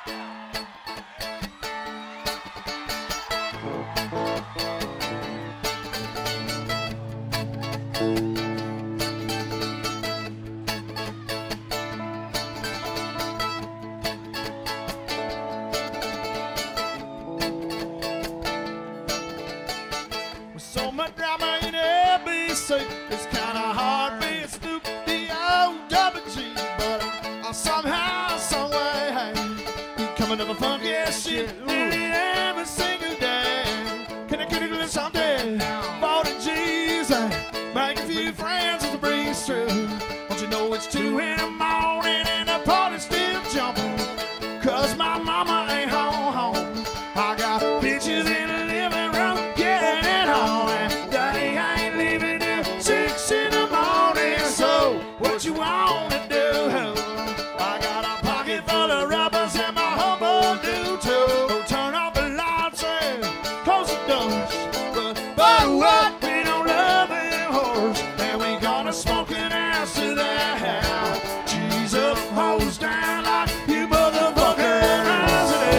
So much drama in ABC, it's kind of hard being Snoop D-O-double-G, but somehow, some way, hey, coming to the funky ass shit every single day. Can I get it someday? 40 G's, bring a few friends as the breeze through. Don't you know it's 2 in the morning and the party's still jumping? Cause my mama ain't home. I got bitches in the living room getting it on, and daddy ain't leaving till 6 in the morning. So what you wanna do? I got a pocket full of rubbers and my humble do too. Turn off the lights and close the doors. But what? We don't love them whores, and we gonna smoke an ass to their house. Jesus holds down like you motherfucker.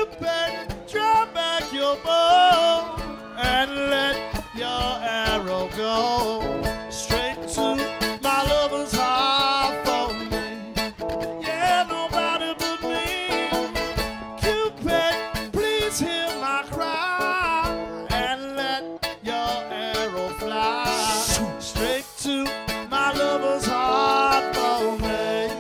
Cupid, draw back your bow and let your arrow go straight to my lover's heart for me. Yeah, nobody but me. Cupid, please hear my cry and let your arrow fly straight to my lover's heart for me.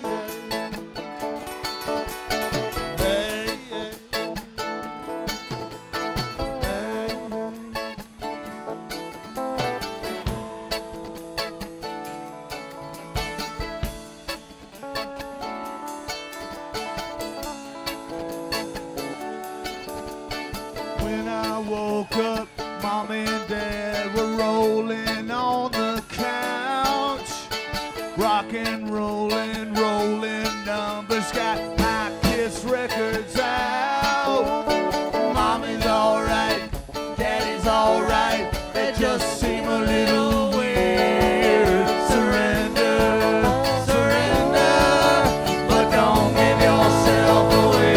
When I woke up, Mom and Dad were rolling on the couch, rock and rolling, rolling numbers, got my Kiss records out. Mommy's alright, Daddy's alright, they just seem a little weird. Surrender, surrender, but don't give yourself away.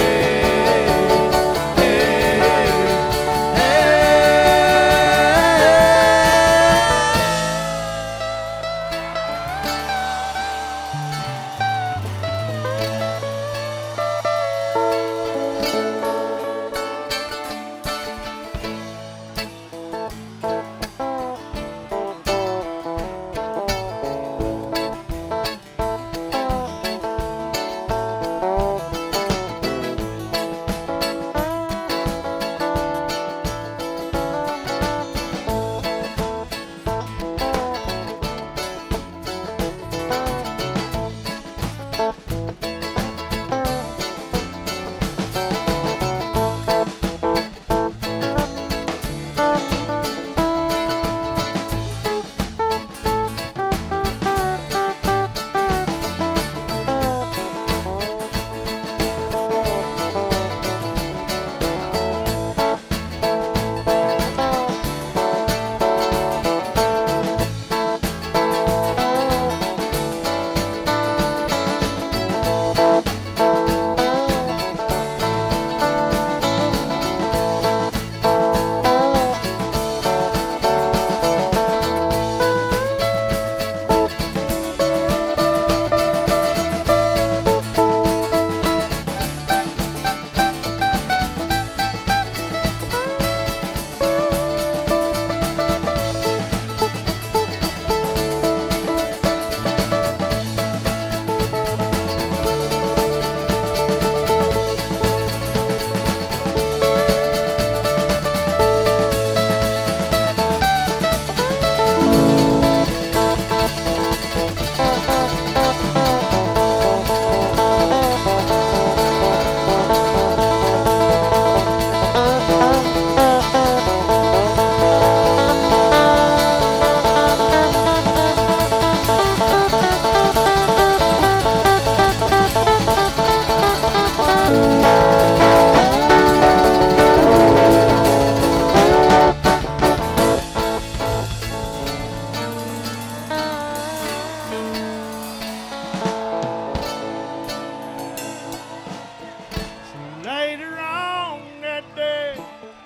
Later on that day,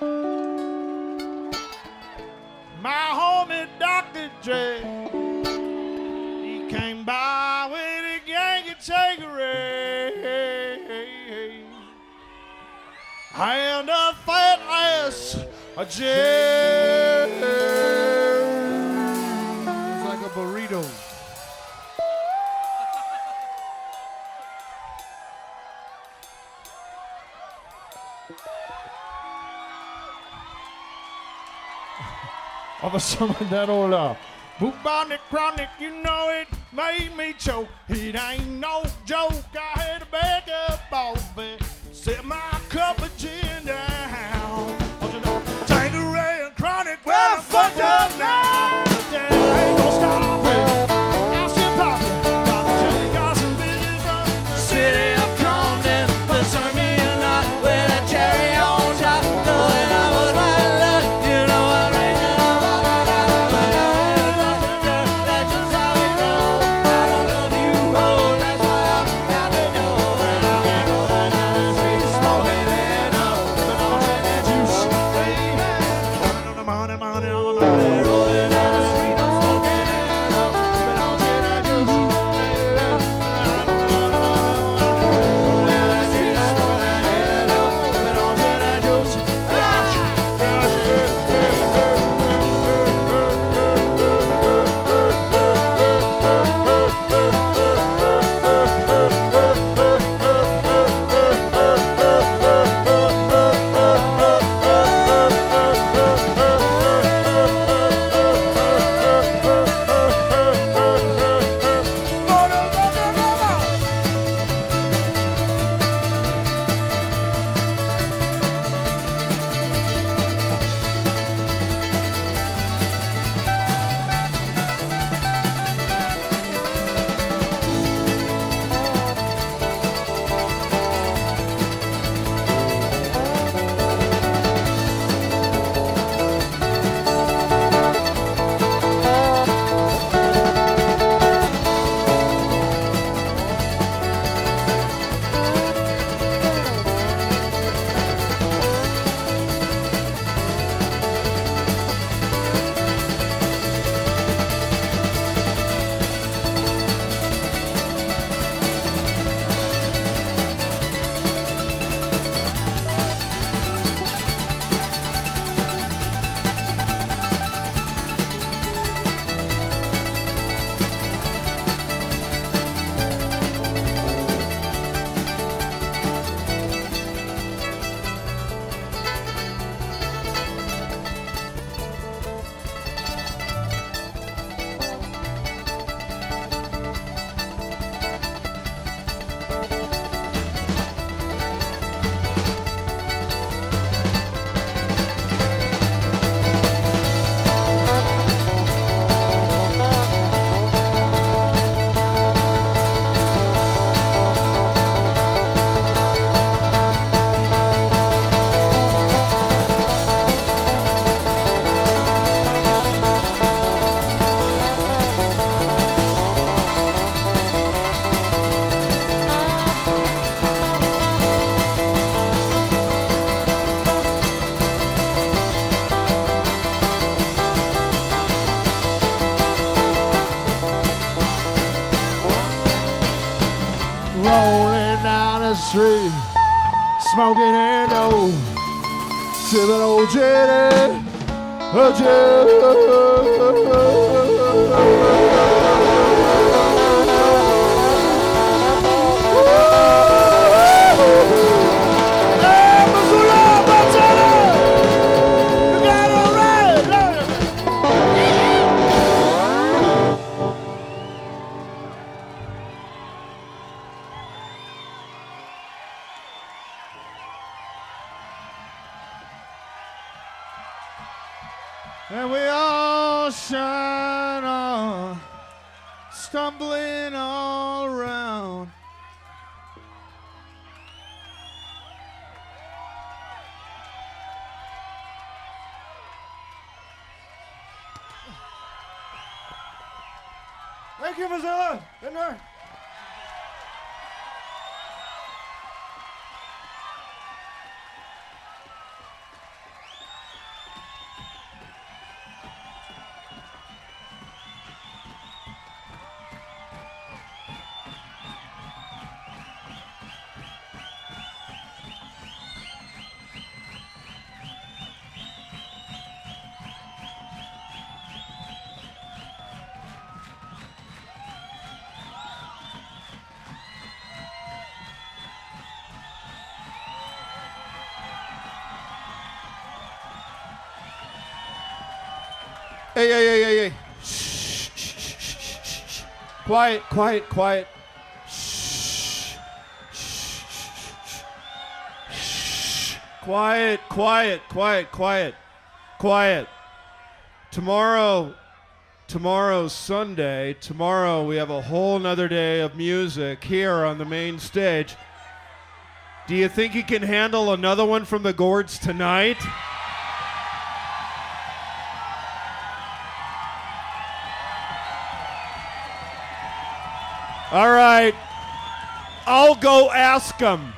my homie Dr. J, he came by with a gang of Tanqueray and a fat ass a J. It's like a burrito. Of some of that old bubonic chronic, you know it made me choke. It ain't no joke. I had to back up off it, set my cup of gin down. Tanqueray and chronic, well, I fucked up now. There ain't no stopping. I'm still popping. Dr. J got some business from the city of Compton. But serve me a knot with a cherry on top. Knowing I was right luck, you know what I mean. Smoking street, smoking endo, sipping old Jenny, a and we all shine on, stumbling all around. Thank you, Missoula. Good night. Hey. Shh. Quiet. Shh. Quiet. Tomorrow's Sunday. Tomorrow we have a whole nother day of music here on the main stage. Do you think you can handle another one from the Gourds tonight? All right, I'll go ask him.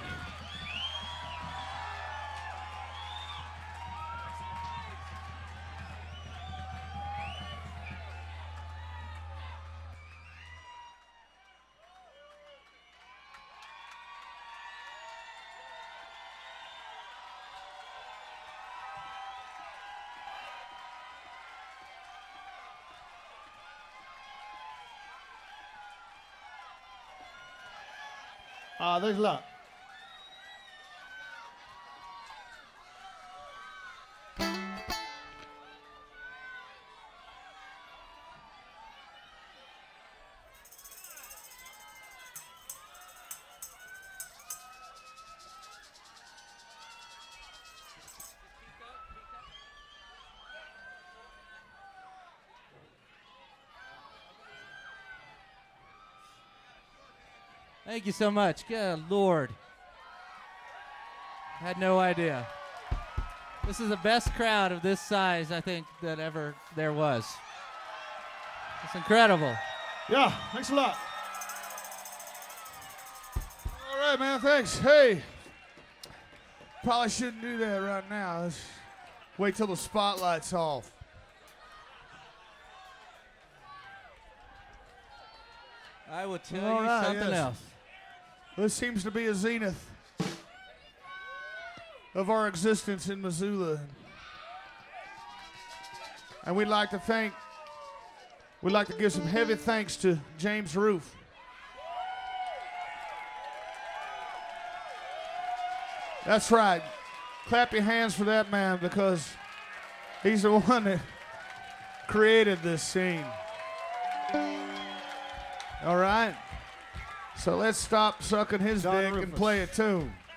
Thanks a lot. Thank you so much. Good Lord. Had no idea. This is the best crowd of this size, I think, that ever there was. It's incredible. Yeah, thanks a lot. All right, man, thanks. Hey, probably shouldn't do that right now. Let's wait till the spotlight's off. I will tell you something else. This seems to be a zenith of our existence in Missoula. And we'd like to give some heavy thanks to James Roof. That's right. Clap your hands for that man, because he's the one that created this scene. All right? So let's stop sucking his dick and play a tune.